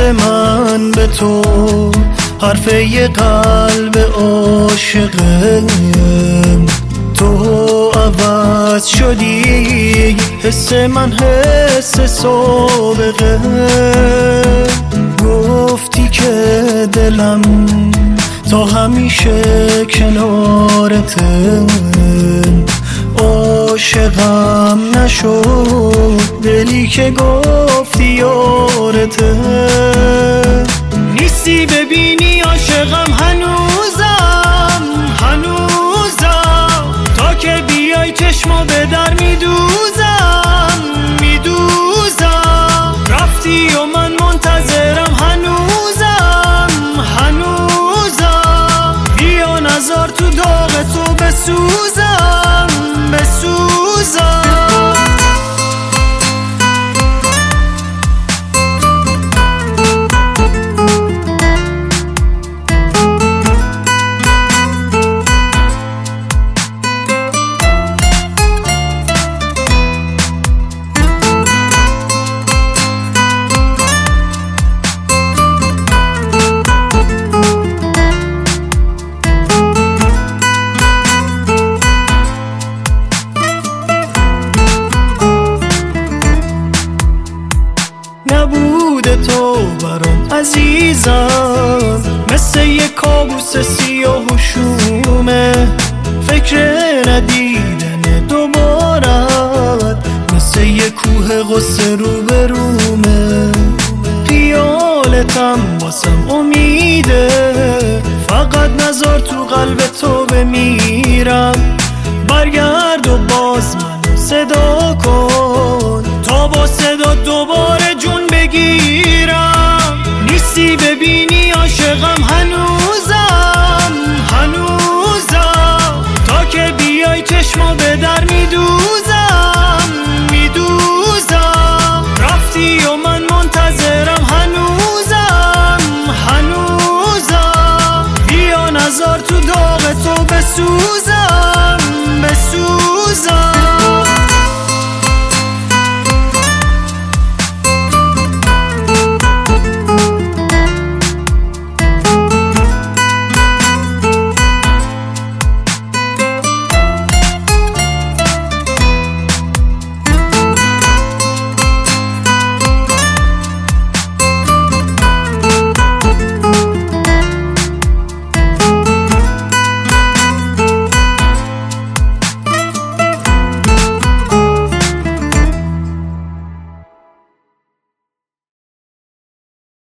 من به تو حرف یه قلب عاشقه، تو عوض شدی حس من حس سابقه. گفتی که دلم تا همیشه کنارته، عاشقم نشد دلی که گفتی یارته. نیستی ببینی عاشقم هنوزم تا که بیای چشمو به در میدوزم رفتی و من منتظرم هنوزم بیا نذار تو داغ تو بسوزم نبوده تو برام عزیزم، مثل یک کابوس سیاه و شومه. فکر ندیدن دوبارت مثل یک کوه غصه رو به رومه. خیالتم واسم امیده، فقط نذار تو قلب تو بمیرم. برگرد و باز منو صدا کن تا با صدا دوباره جون بگیرم. نیستی ببینی عاشقم هنوزم تا که بیای چشمو به در میدوزم رفتی و من منتظرم هنوزم بیا نذار تو داغ تو بسوزم